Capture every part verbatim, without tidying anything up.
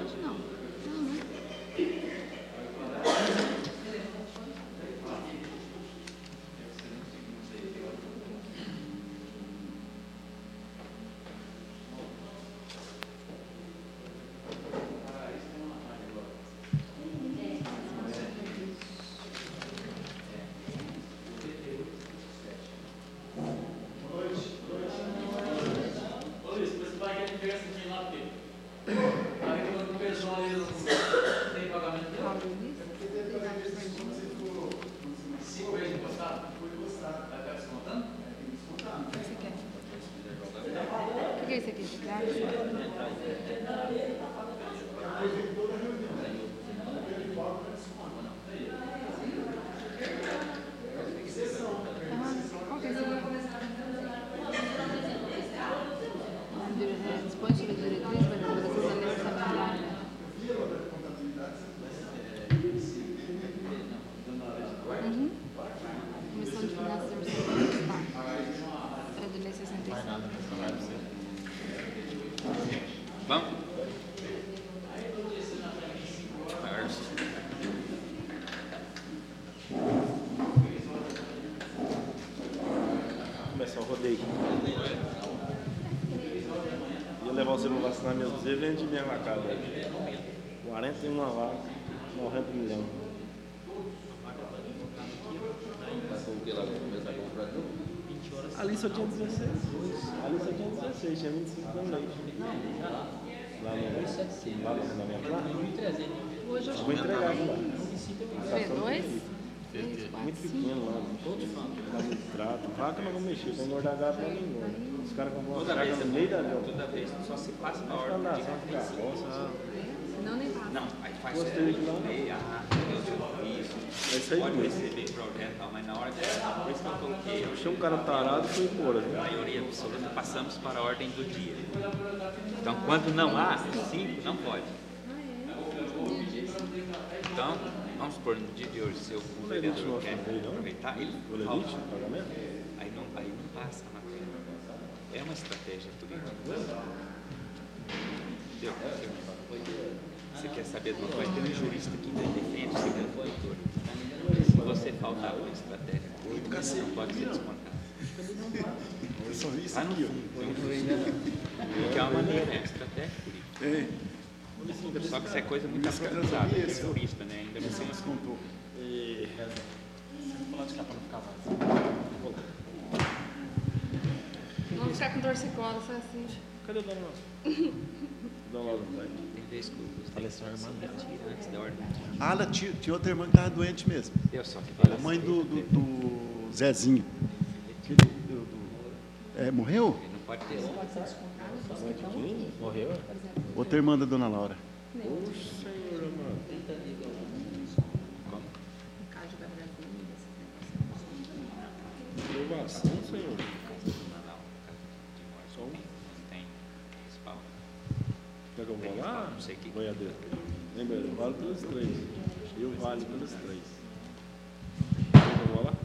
Hoje não. Não, né? O que é isso aqui? Você dispõe sobre as diretrizes para a elaboração da lei orçamentária. Uhum. Comissão de Finanças e Orçamento do Estado. É de lei sessenta e cinco. Vamos? Começar o rodeio. Ia levar você para vacinar meus bezerros e vende mesmo na casa. quarenta e uma vacas, noventa milhões. Ali só tinha dezesseis. Ali só tinha dezesseis, tinha vinte e cinco dando leite. Lá no lá na minha placa. Hoje eu Vou entregar lá. Vê dois? Três, quatro, Muito cinco. pequeno lá. Dá muito trato. Vaca não vou mexer, pra engordar gato não engorda. Os caras compram uma Toda vaca vez, no meio da toda rua. vez só se passa na Acho que ordem ela de dá certo, carroça. Senão nem passa. Não, aí faz Gostei é, de lá. meia, ah, eu sou isso. É isso aí Pode mesmo. receber projeto, tal, mas na hora de por isso que eu coloquei, eu Achei um cara tarado e foi embora. a maioria absoluta, passamos para a ordem do dia. Então, quando não há, cinco não pode. Então, vamos supor, no dia de hoje, se o vereador quer aproveitar, ele O fala, Ledite, pagamento? aí não, aí não passa a matéria. É uma estratégia política. Entendeu? Você quer saber de uma coisa? Tem um jurista que ainda defende o segredo do leitor. Se você faltar com a estratégia política, você não pode ser descontado. Eu só vi isso Lá no aqui, fundo, tem um jurista que é uma maneira, é estratégia política. ó. Só que isso é coisa muito aprofundada, é jurista, né? Ainda não sei. Descontou. Vamos ficar com torcicolo, só assim. Cadê o Dona Laura? Dona Laura não tá aí. Tem vez que os televisores se retiram antes da ordem. Ah, ela tinha, tinha outra irmã que estava doente mesmo. Eu só que A mãe do, do, do Zezinho. Aquele do- do- é, morreu? Ele não pode ter. Morreu? Outra irmã da Dona Laura. Oxe, senhor, mano. Como? No caso da Brasília, esses negócios. Provação, senhor. Não, não. De morte. Só um. Não tem. Respaldo. Quer que eu vou lá? Não sei o que. Boiadeiro. Lembra? Eu vale pelos três. Eu vale pelos três. Quer que eu vou lá?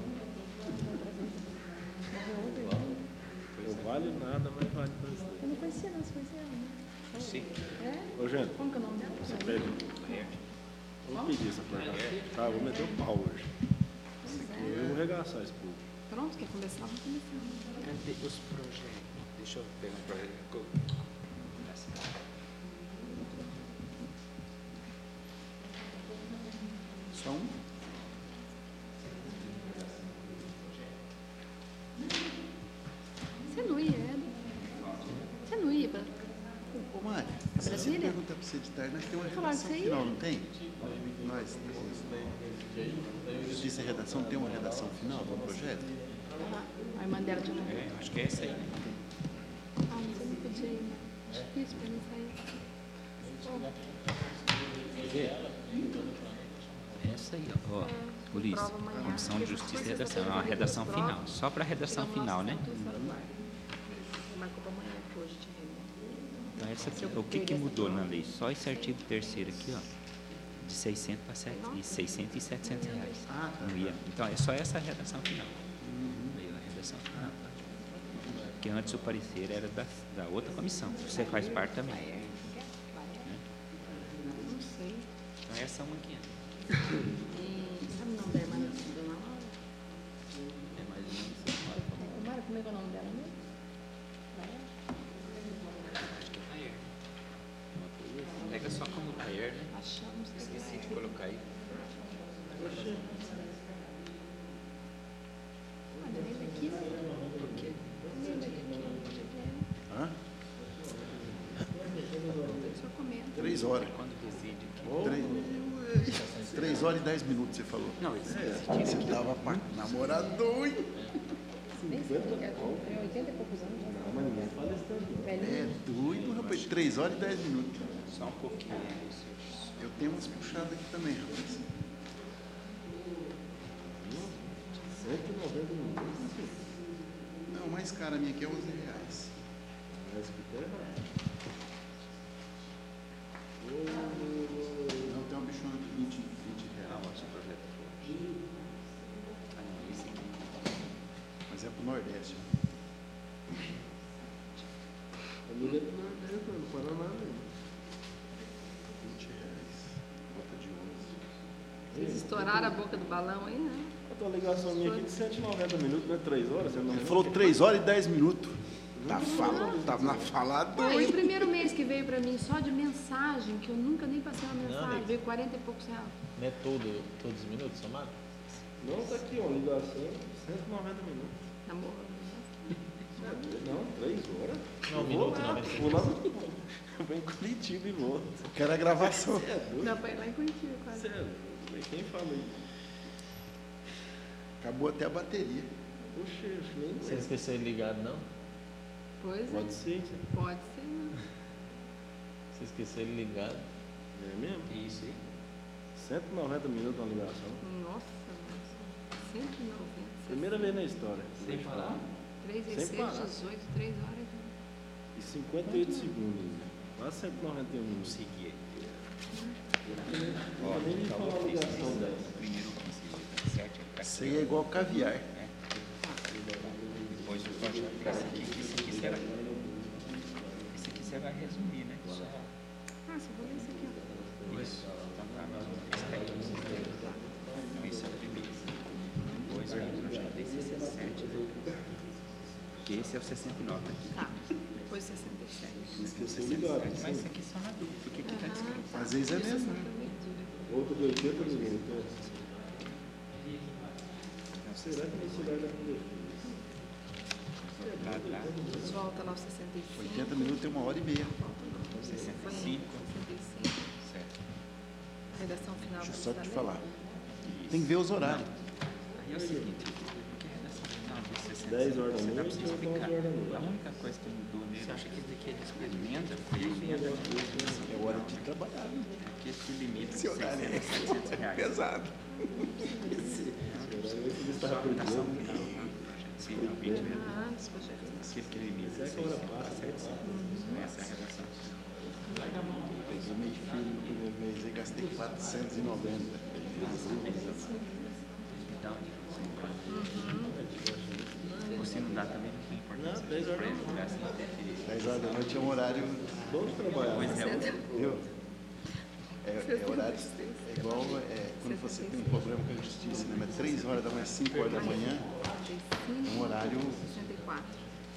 Eu vale nada, mas vale pelos três. Eu não conhecia, não, você conhecia ela, né? Sim. É? Ô, gente, Como que é o nome dela? você pede. Eu vou pedir essa placa. Tá, eu vou meter o pau hoje. Eu vou regaçar esse povo. Pronto, quer começar? Vamos começar. Cadê os projetos? Deixa eu pegar um projeto. Só um? Você não ia, é? Você não ia pra... Ô, Mário, se você Brasília? pergunta para você de tarde, nós temos uma Falaram redação que você ia? final, não tem? Nós. Justiça e redação tem uma redação final do projeto? Ah, a irmã dela de novo. É, eu acho que é essa aí. Ah, mas eu não podia ir. Difícil pra mim sair. Essa aí, ó. Ó, Ulisses, Prova amanhã. Comissão de Justiça e Redação. É uma redação final. Só para a redação final, né? Marcou pra amanhã, que hoje tinha reunião. Então, essa aqui, o que, que mudou na lei? Só esse artigo terceiro aqui, ó. De seiscentos para seiscentos e setecentos reais. Ah, tá. Não ia. Então, é só essa redação final. Aí, a redação final. Porque antes o parecer era da, da outra comissão. Você faz parte também. Né? Essa é uma quinhentos. E sabe o nome da irmã da Dona Laura? É mais ou menos isso. Ô, Mara, como é que é o nome dela mesmo? Acho que é Tayer. Uma coisa assim. Pega só como Tayer, né? Achamos que Esqueci de colocar aí. Olha, nem daqui, né? Por quê? Nem daqui. Hã? Só comendo. Três horas. Quando reside aqui. Três, três horas e dez minutos, você falou. Não, esse Você tava pra namorador, hein? Nem sei o que é. Tem oitenta e poucos anos. Não, mas ninguém fala isso tanto. É Velhinho. doido, rapaz. Três horas e dez minutos. só um pouquinho. Eu tenho umas puxadas aqui também, rapaz. cento e noventa minutos. Não, mais cara a minha aqui é onze reais. Mas que tá errado. Não, tem uma bichona de vinte, vinte Ah, reais. nosso projeto forte. Ah, não, esse aqui. Mas é pro Nordeste. A minha é do Nordeste, não Paraná mesmo. vinte reais. Bota de onze. Vocês estouraram a boca do balão aí, né? A tua ligação minha aqui de cento e noventa minutos, não é três horas? Você não Ele falou três horas e dez minutos. Tá falando, tá na falada. Ah, e o primeiro mês que veio pra mim só de mensagem, que eu nunca nem passei uma mensagem, Nick. veio quarenta e poucos reais. Não é todo, todos os minutos somado? Não, tá aqui, ó, ligação, cento e noventa minutos. Amor. Não, três horas. Não, um Eu minuto vou e lá, noventa vou lá, eu vou em Curitiba e volto. Eu quero a gravação. Você é doido? Dá pra ir lá em Curitiba, quase. Você é doido? Quem fala isso? Acabou até a bateria. Puxa, eu nem Você esqueceu de ligado, não? Pois Pode é. ser, Pode ser, né? Você esqueceu de ligado. é mesmo? Isso aí. cento e noventa minutos na ligação. Nossa, nossa. cento e noventa. Primeira vez na história. Sem falar. três Sem vezes seis, parar. dezoito, três horas. E cinquenta e oito segundos. Quase cento e noventa e um minutos. Consegui. Ó, nem me falar a ligação dela. Primeiro eu consegui oitenta e sete. Isso aí é igual caviar. Depois o projeto. Esse aqui, esse aqui será. Esse aqui você vai resumir, né? Só. Ah, só vou ler esse aqui, ó. Isso. Então tá, mas esse daí. Então, esse é o primeiro. Depois vem o projeto de sessenta e sete. Que esse é o sessenta e nove aqui. Tá. Depois sessenta e sete. Esqueceu ligado. Mas isso aqui só na dúvida, porque aqui tá descrito. Às vezes é mesmo, né? Outra de oitenta minutos. Será que nesse lugar já aconteceu? Tá, tá. Volta lá aos sessenta e cinco. oitenta minutos é uma hora e meia. sessenta e cinco. sessenta e cinco. Certo. Redação final. Deixa eu pra só você te ler. falar. Tem que ver os horários. Aí é o seguinte, porque a redação final de sessenta dez horas da você dá pra noite você ou explicar. onze horas da noite? A única coisa que mudou nele, eu acho que daqui eles com emenda, foi a emenda. É hora de trabalhar. Né? Aqui esse limite de Esse horário é seiscentos reais. pesado. Só a redação final, né? Sim, não, vinte mesmo. Ah, antes, projeto. Aqui que limite de seiscentos, setecentos. Essa é a redação. Peguei meio filho no primeiro mês e gastei quatrocentos e noventa. Então, ou se não dá também, não tem importância. Não, dez horas da noite. Gasta em interferir. dez horas da noite é um horário. Bom de trabalhar. Pois é, Viu? É, é horário. É igual é, quando você tem um problema com a justiça, né? Mas três horas da manhã, cinco horas da manhã, é um horário sessenta e quatro.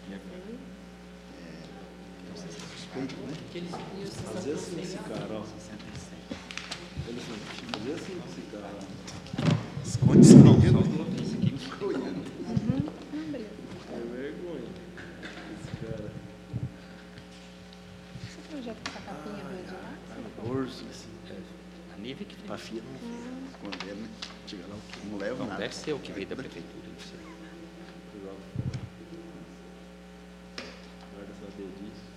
suspeito, né? Fazer assim esse cara, ó. Ele assim, fazer assim esse cara, ó. Esconde esse menino. esse aqui que Olhando. Não, beleza. É vergonha. Esse cara. Esse projeto com a capinha verde lá? Urso, esse. a nível que Pra filha não fez. Escondendo, né? Chega lá o quê? Não leva não, nada. deve ser o que veio da prefeitura. Não sei. Guarda saber disso.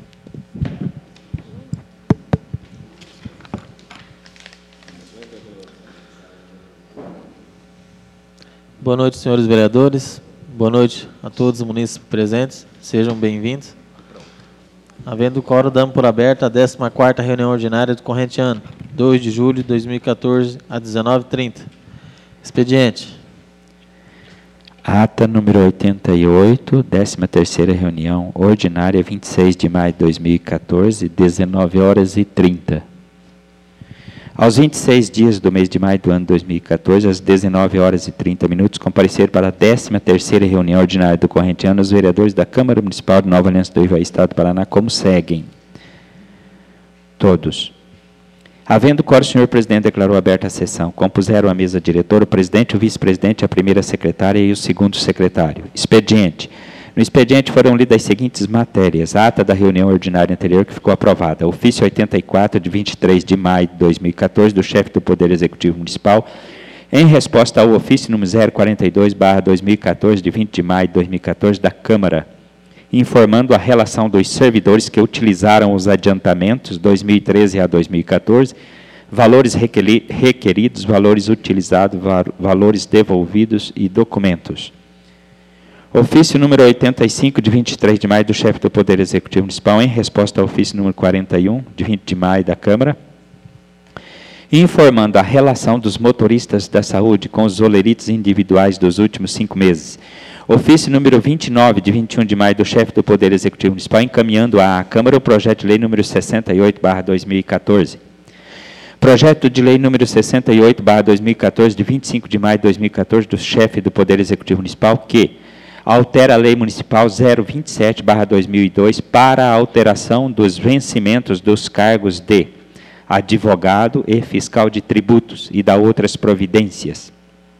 Boa noite, senhores vereadores. Boa noite a todos os munícipes presentes. Sejam bem-vindos. Havendo quórum, damos por aberta a décima quarta reunião ordinária do corrente ano, dois de julho de dois mil e quatorze, às dezenove e trinta. Expediente. Ata número oitenta e oito, décima terceira reunião ordinária, vinte e seis de maio de dois mil e quatorze, dezenove horas e trinta. Aos vinte e seis dias do mês de maio do ano dois mil e quatorze, às dezenove horas e trinta minutos, compareceram para a décima terceira reunião ordinária do corrente ano os vereadores da Câmara Municipal de Nova Aliança do Ivaí, Estado do Paraná, como seguem. Todos. Havendo quórum, o senhor presidente declarou aberta a sessão. Compuseram a mesa diretora, o presidente, o vice-presidente, a primeira secretária e o segundo secretário. Expediente. No expediente foram lidas as seguintes matérias. A ata da reunião ordinária anterior que ficou aprovada. Ofício oitenta e quatro, de vinte e três de maio de dois mil e quatorze, do chefe do Poder Executivo Municipal, em resposta ao ofício número zero quarenta e dois barra dois mil e quatorze, de vinte de maio de dois mil e quatorze, da Câmara, informando a relação dos servidores que utilizaram os adiantamentos dois mil e treze a dois mil e quatorze, valores requeridos, valores utilizados, valores devolvidos e documentos. Ofício número oitenta e cinco, de vinte e três de maio, do chefe do Poder Executivo Municipal, em resposta ao ofício número quarenta e um, de vinte de maio, da Câmara, informando a relação dos motoristas da saúde com os olerites individuais dos últimos cinco meses. Ofício número vinte e nove, de vinte e um de maio, do chefe do Poder Executivo Municipal, encaminhando à Câmara o projeto de lei número sessenta e oito barra dois mil e quatorze. Projeto de lei número sessenta e oito barra dois mil e quatorze, de vinte e cinco de maio de dois mil e quatorze, do chefe do Poder Executivo Municipal, que altera a Lei Municipal zero vinte e sete barra dois mil e dois para a alteração dos vencimentos dos cargos de advogado e fiscal de tributos e da outras providências.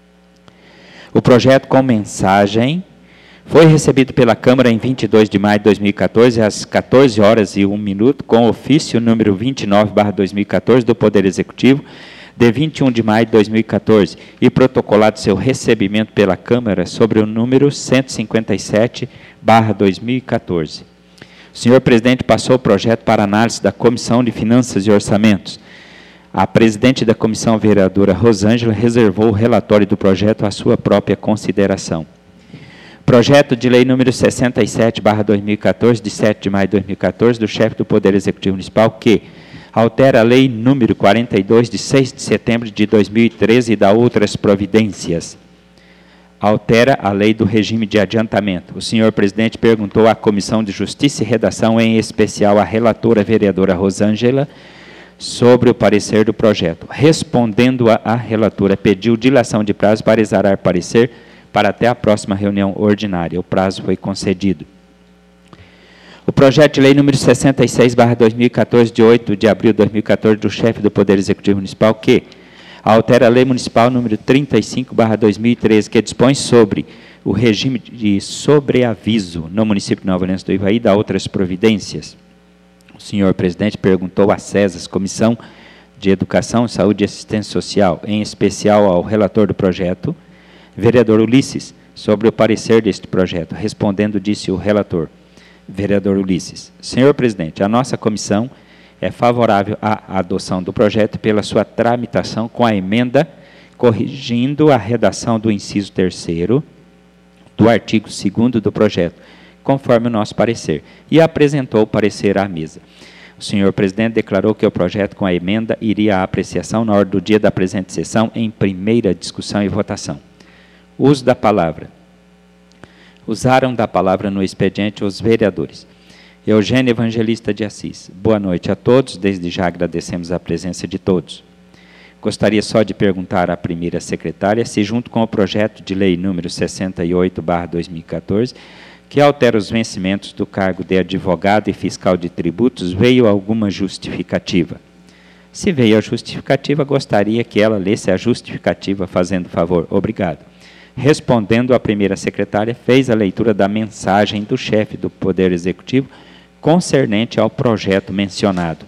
O projeto com mensagem foi recebido pela Câmara em vinte e dois de maio de dois mil e quatorze, às quatorze horas e um minuto, com ofício número vinte e nove barra dois mil e quatorze do Poder Executivo, de vinte e um de maio de dois mil e quatorze, e protocolado seu recebimento pela Câmara sobre o número cento e cinquenta e sete barra dois mil e quatorze. O senhor presidente passou o projeto para análise da Comissão de Finanças e Orçamentos. A presidente da comissão, vereadora Rosângela, reservou o relatório do projeto à sua própria consideração. Projeto de lei número sessenta e sete barra dois mil e quatorze, de sete de maio de dois mil e quatorze, do chefe do Poder Executivo Municipal, que altera a lei número quarenta e dois, de seis de setembro de dois mil e treze, e da outras providências. Altera a lei do regime de adiantamento. O senhor presidente perguntou à Comissão de Justiça e Redação, em especial à relatora vereadora Rosângela, sobre o parecer do projeto. Respondendo a, a relatora, pediu dilação de prazo para exarar parecer para até a próxima reunião ordinária. O prazo foi concedido. O projeto de lei número sessenta e seis barra dois mil e quatorze, de oito de abril de dois mil e quatorze, do chefe do Poder Executivo Municipal, que altera a lei municipal número trinta e cinco barra dois mil e treze, que dispõe sobre o regime de sobreaviso no município de Nova Aliança do Ivaí e da outras providências. O senhor presidente perguntou à CESAS, Comissão de Educação, Saúde e Assistência Social, em especial ao relator do projeto, vereador Ulisses, sobre o parecer deste projeto. Respondendo, disse o relator, vereador Ulisses: senhor presidente, a nossa comissão é favorável à adoção do projeto pela sua tramitação com a emenda corrigindo a redação do inciso terceiro do artigo segundo do projeto, conforme o nosso parecer, e apresentou o parecer à mesa. O senhor presidente declarou que o projeto com a emenda iria à apreciação na ordem do dia da presente sessão em primeira discussão e votação. Uso da palavra. Usaram da palavra no expediente os vereadores. Eugênio Evangelista de Assis. Boa noite a todos, desde já agradecemos a presença de todos. Gostaria só de perguntar à primeira secretária se, junto com o projeto de lei número sessenta e oito barra dois mil e quatorze, que altera os vencimentos do cargo de advogado e fiscal de tributos, veio alguma justificativa. Se veio a justificativa, gostaria que ela lesse a justificativa, fazendo favor. Obrigado. Respondendo, a primeira secretária fez a leitura da mensagem do chefe do Poder Executivo concernente ao projeto mencionado.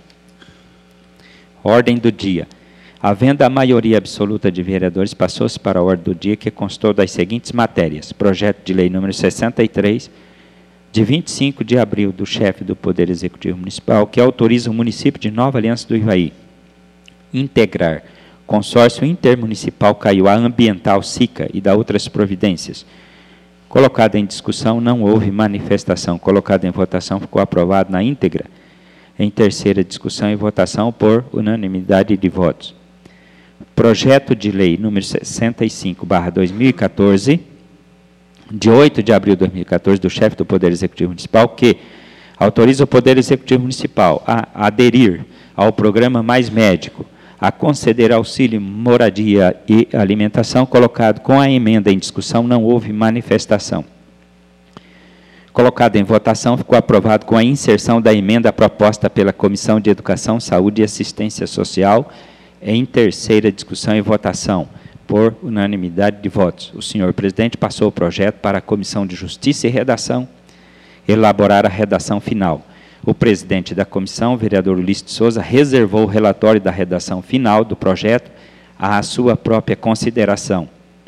Ordem do dia. Havendo a maioria absoluta de vereadores, passou-se para a ordem do dia, que constou das seguintes matérias. Projeto de lei número sessenta e três, de vinte e cinco de abril, do chefe do Poder Executivo Municipal, que autoriza o município de Nova Aliança do Ivaí integrar consórcio intermunicipal Caiuá Ambiental SICA e da outras providências. Colocado em discussão, não houve manifestação. Colocado em votação, ficou aprovado na íntegra. Em terceira discussão e votação por unanimidade de votos. Projeto de lei número sessenta e cinco barra dois mil e quatorze, de oito de abril de dois mil e quatorze, do chefe do Poder Executivo Municipal, que autoriza o Poder Executivo Municipal a aderir ao programa Mais Médico, a conceder auxílio, moradia e alimentação. Colocado com a emenda em discussão, não houve manifestação. Colocado em votação, ficou aprovado com a inserção da emenda proposta pela Comissão de Educação, Saúde e Assistência Social em terceira discussão e votação, por unanimidade de votos. O senhor presidente passou o projeto para a Comissão de Justiça e Redação elaborar a redação final. O presidente da comissão, o vereador Ulisses de Souza, reservou o relatório da redação final do projeto à sua própria consideração.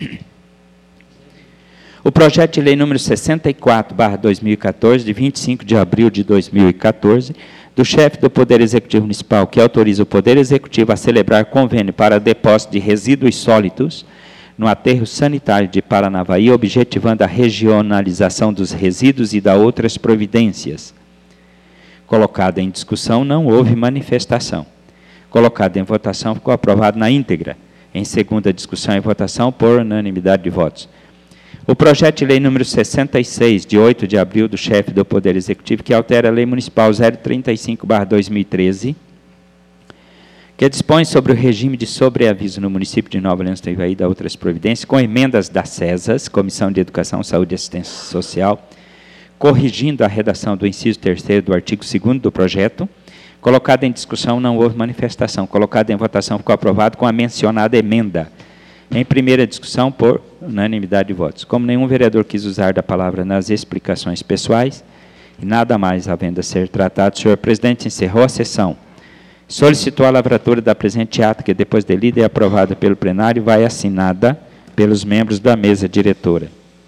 O projeto de lei número sessenta e quatro barra dois mil e quatorze, de vinte e cinco de abril de dois mil e quatorze, do chefe do Poder Executivo Municipal, que autoriza o Poder Executivo a celebrar convênio para depósito de resíduos sólidos no aterro sanitário de Paranavaí, objetivando a regionalização dos resíduos e da outras providências. Colocado em discussão, não houve manifestação. Colocado em votação, ficou aprovado na íntegra. Em segunda discussão e votação, por unanimidade de votos. O projeto de lei número sessenta e seis, de oito de abril, do chefe do Poder Executivo, que altera a Lei Municipal zero trinta e cinco barra dois mil e treze, que dispõe sobre o regime de sobreaviso no município de Nova Aliança do Ivaí e da outras providências, com emendas da CESAS, Comissão de Educação, Saúde e Assistência Social, corrigindo a redação do inciso terceiro do artigo segundo do projeto. Colocado em discussão, não houve manifestação. Colocado em votação, ficou aprovado com a mencionada emenda. Em primeira discussão, por unanimidade de votos. Como nenhum vereador quis usar da palavra nas explicações pessoais, e nada mais havendo a ser tratado, o senhor presidente encerrou a sessão. Solicitou a lavratura da presente ata, que depois de lida e aprovada pelo plenário, vai assinada pelos membros da mesa diretora.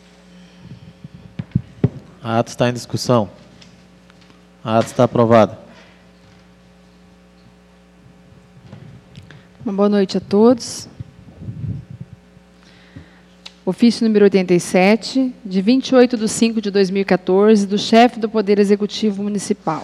A ata está em discussão. A ata está aprovada. Uma boa noite a todos. Ofício número oitenta e sete, de vinte e oito de cinco de dois mil e quatorze, do chefe do Poder Executivo Municipal.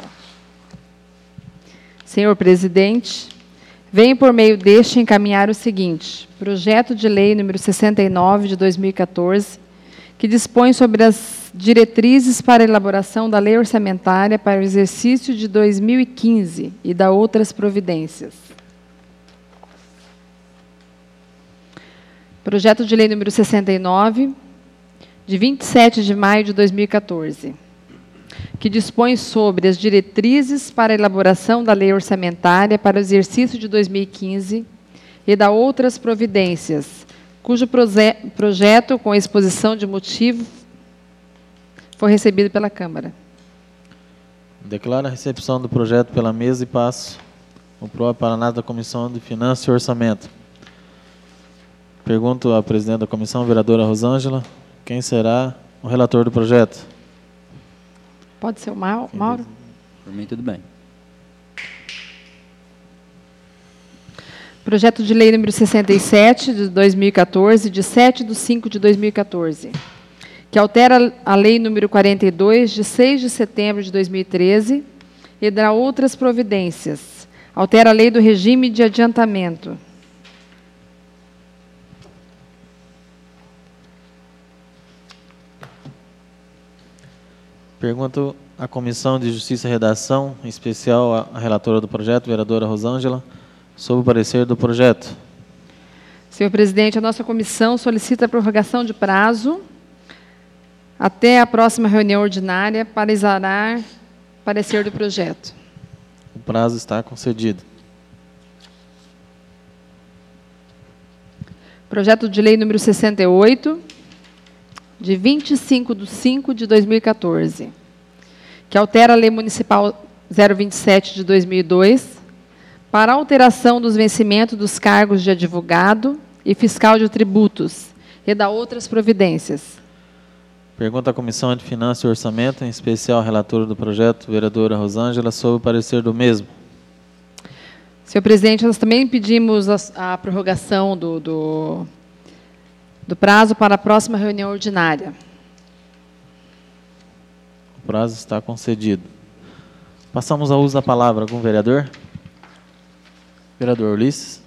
Senhor presidente, venho por meio deste encaminhar o seguinte: projeto de lei número sessenta e nove de dois mil e quatorze, que dispõe sobre as diretrizes para a elaboração da lei orçamentária para o exercício de dois mil e quinze e da outras providências. Projeto de lei número sessenta e nove, de vinte e sete de maio de dois mil e quatorze, que dispõe sobre as diretrizes para a elaboração da lei orçamentária para o exercício de dois mil e quinze e da outras providências, cujo proje projeto, com exposição de motivo, foi recebido pela Câmara. Declaro a recepção do projeto pela mesa e passo o próprio para a análise da Comissão de Finanças e Orçamento. Pergunto à presidente da comissão, vereadora Rosângela, quem será o relator do projeto? Pode ser o Mauro? Mauro? Por mim, tudo bem. Projeto de lei número sessenta e sete, de dois mil e quatorze, de sete de cinco de dois mil e quatorze, que altera a lei número quarenta e dois, de seis de setembro de dois mil e treze, e dá outras providências. Altera a lei do regime de adiantamento. Pergunto à Comissão de Justiça e Redação, em especial a relatora do projeto, vereadora Rosângela, sobre o parecer do projeto. Senhor presidente, a nossa comissão solicita a prorrogação de prazo até a próxima reunião ordinária para examinar o parecer do projeto. O prazo está concedido. Projeto de lei número sessenta e oito, de vinte e cinco de cinco de dois mil e quatorze, que altera a Lei Municipal zero vinte e sete de dois mil e dois, para alteração dos vencimentos dos cargos de advogado e fiscal de tributos, e da outras providências. Pergunta à Comissão de Finanças e Orçamento, em especial a relatora do projeto, vereadora Rosângela, sobre o parecer do mesmo. Senhor presidente, nós também pedimos a, a prorrogação do, do, do prazo para a próxima reunião ordinária. O prazo está concedido. Passamos ao uso da palavra. Algum vereador? Vereador Ulisses.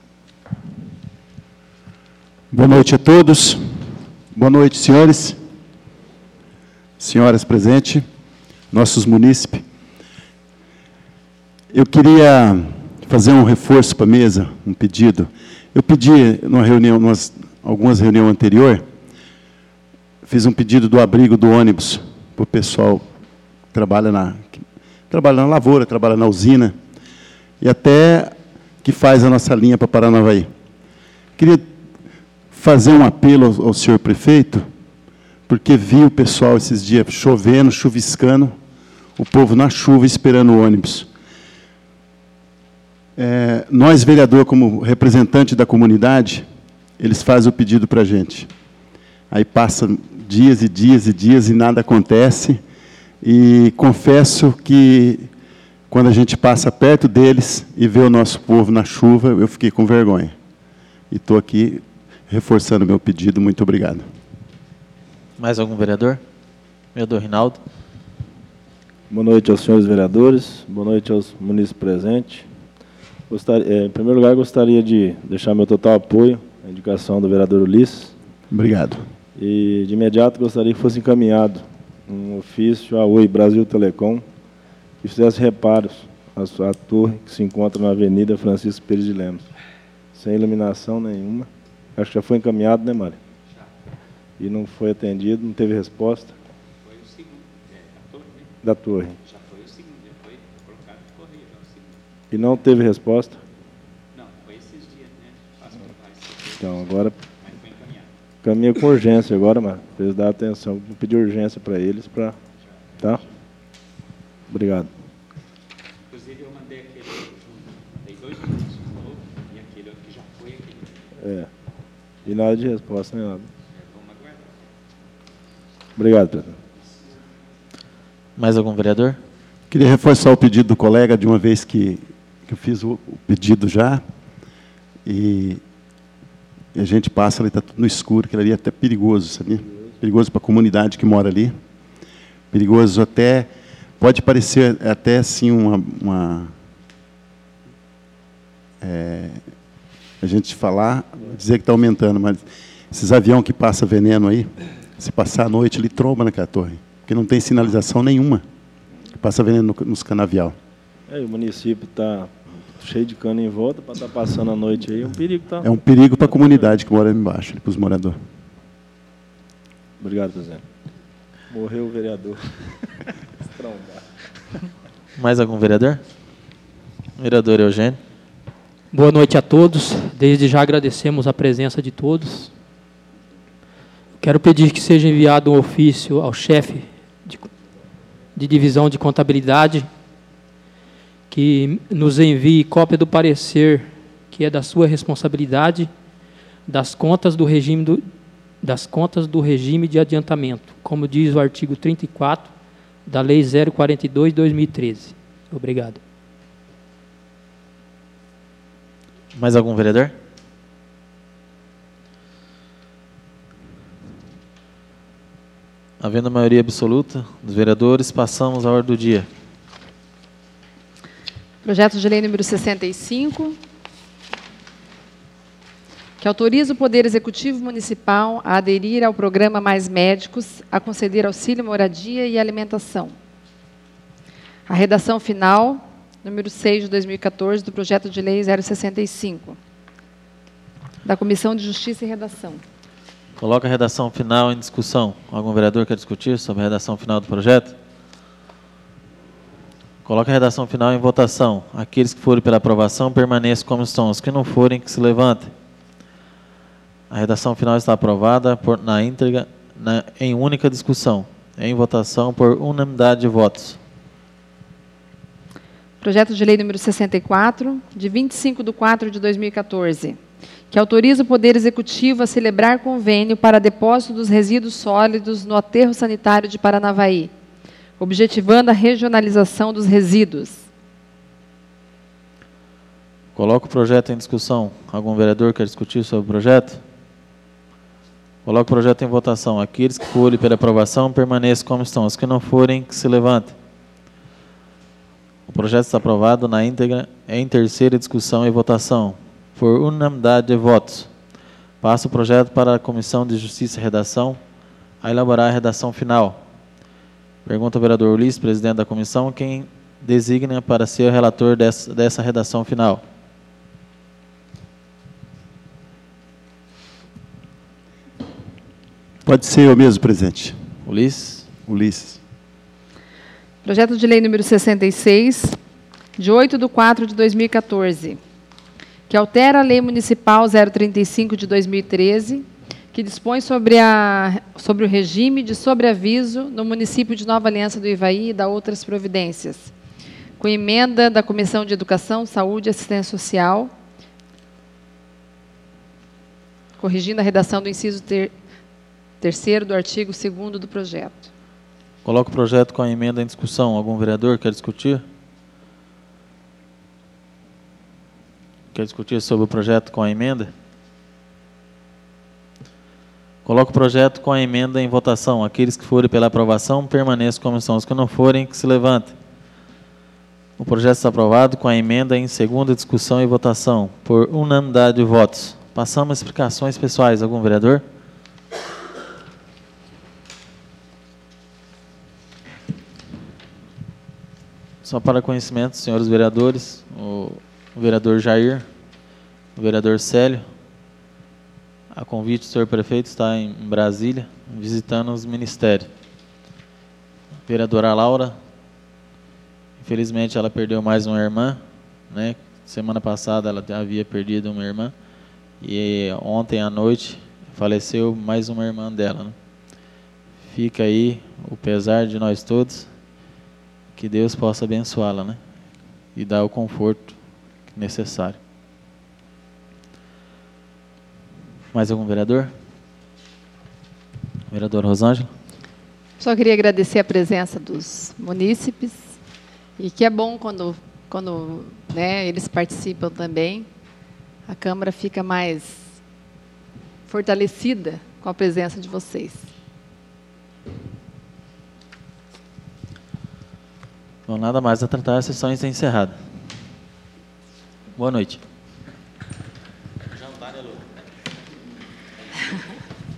Boa noite a todos. Boa noite, senhores, senhoras presentes, nossos munícipes. Eu queria fazer um reforço para a mesa, um pedido. Eu pedi, numa reunião, umas, algumas reuniões anteriores, fiz um pedido do abrigo do ônibus para o pessoal que trabalha na, que trabalha na lavoura, trabalha na usina, e até que faz a nossa linha para Paranavaí. Queria fazer um apelo ao, ao senhor prefeito, porque vi o pessoal esses dias chovendo, chuviscando, o povo na chuva esperando o ônibus. É, nós, vereador, como representante da comunidade, eles fazem o pedido para a gente. Aí passam dias e dias e dias e nada acontece. E confesso que, quando a gente passa perto deles e vê o nosso povo na chuva, eu fiquei com vergonha. E estou aqui reforçando meu pedido. Muito obrigado. Mais algum vereador? Vereador Rinaldo. Boa noite aos senhores vereadores, boa noite aos munícipes presentes. Gostaria, eh, em primeiro lugar, gostaria de deixar meu total apoio à indicação do vereador Ulisses. Obrigado. E, de imediato, gostaria que fosse encaminhado um ofício à Oi Brasil Telecom, que fizesse reparos à sua torre que se encontra na Avenida Francisco Pires de Lemos, sem iluminação nenhuma. Acho que já foi encaminhado, né, Mário? Já. E não foi atendido, não teve resposta. Foi o segundo, é, da torre, né? Da torre. Já foi o segundo, já foi colocado no correio, já o segundo. E não teve resposta? Não, foi esses dias, né? Faço mais. Então, agora... Mas foi encaminhado. Caminha com urgência agora, mano. Pra eles darem atenção. Vou pedir urgência para eles, para... Tá? Obrigado. Inclusive, eu mandei aquele outro junto. Mandei dois minutos de novo e aquele outro que já foi aquele. É. E nada de resposta, nem nada. Vamos aguardar. Obrigado, presidente. Mais algum vereador? Queria reforçar o pedido do colega, de uma vez que, que eu fiz o, o pedido já, e, e a gente passa ali, está tudo no escuro, que ali é até perigoso, sabia? Perigoso para a comunidade que mora ali. Perigoso até, pode parecer até assim uma... uma é, a gente falar, dizer que está aumentando, mas esses aviões que passam veneno aí, se passar a noite, ele tromba naquela torre, porque não tem sinalização nenhuma. Passa veneno no, nos canavial. É, o município está cheio de cano em volta, para estar tá passando a noite aí, é um perigo, tá? É um perigo para a comunidade que mora ali embaixo, para os moradores. Obrigado, presidente. Morreu o vereador. Mais algum vereador? Vereador Eugênio. Boa noite a todos. Desde já agradecemos a presença de todos. Quero pedir que seja enviado um ofício ao chefe de, de divisão de contabilidade, que nos envie cópia do parecer, que é da sua responsabilidade, das contas do regime, do, das contas do regime de adiantamento, como diz o artigo trinta e quatro da Lei zero quarenta e dois de dois mil e treze. Obrigado. Mais algum vereador? Havendo a maioria absoluta dos vereadores, passamos à ordem do dia. Projeto de lei número sessenta e cinco, que autoriza o Poder Executivo Municipal a aderir ao programa Mais Médicos, a conceder auxílio, moradia e alimentação. A redação final, número seis de dois mil e quatorze, do projeto de lei zero sessenta e cinco, da Comissão de Justiça e Redação. Coloca a redação final em discussão. Algum vereador quer discutir sobre a redação final do projeto? Coloca a redação final em votação. Aqueles que forem pela aprovação, permaneçam como estão. Os que não forem, que se levantem. A redação final está aprovada por, na íntegra, na, em única discussão. Em votação por unanimidade de votos. Projeto de lei número sessenta e quatro, de vinte e cinco de quatro de dois mil e quatorze, que autoriza o Poder Executivo a celebrar convênio para depósito dos resíduos sólidos no aterro sanitário de Paranavaí, objetivando a regionalização dos resíduos. Coloca o projeto em discussão. Algum vereador quer discutir sobre o projeto? Coloca o projeto em votação. Aqueles que forem pela aprovação, permaneçam como estão. Os que não forem, que se levantem. O projeto está aprovado na íntegra, em terceira discussão e votação, por unanimidade de votos. Passa o projeto para a Comissão de Justiça e Redação a elaborar a redação final. Pergunta ao vereador Ulisses, presidente da comissão, quem designa para ser o relator dessa, dessa redação final. Pode ser eu mesmo, presidente. Ulisses. Ulisses. Projeto de lei número sessenta e seis, de oito de quatro de dois mil e quatorze, que altera a lei municipal zero trinta e cinco de dois mil e treze, que dispõe sobre, a, sobre o regime de sobreaviso no município de Nova Aliança do Ivaí e da outras providências, com emenda da Comissão de Educação, Saúde e Assistência Social, corrigindo a redação do inciso ter, terceiro do artigo segundo do projeto. Coloco o projeto com a emenda em discussão. Algum vereador quer discutir? Quer discutir sobre o projeto com a emenda? Coloco o projeto com a emenda em votação. Aqueles que forem pela aprovação, permaneçam como estão. Os que não forem, que se levantem. O projeto está aprovado com a emenda em segunda discussão e votação, por unanimidade de votos. Passamos às explicações pessoais. Algum vereador? Só para conhecimento, senhores vereadores, o vereador Jair, o vereador Célio, a convite do senhor prefeito, está em Brasília, visitando os ministérios. A vereadora Laura, infelizmente ela perdeu mais uma irmã, né? Semana passada ela havia perdido uma irmã, e ontem à noite faleceu mais uma irmã dela, né? Fica aí o pesar de nós todos. Que Deus possa abençoá-la, né? E dar o conforto necessário. Mais algum vereador? Vereadora Rosângela? Só queria agradecer a presença dos munícipes, e que é bom quando, quando né, eles participam também. A Câmara fica mais fortalecida com a presença de vocês. Bom, nada mais a tratar, a sessão está encerrada. Boa noite.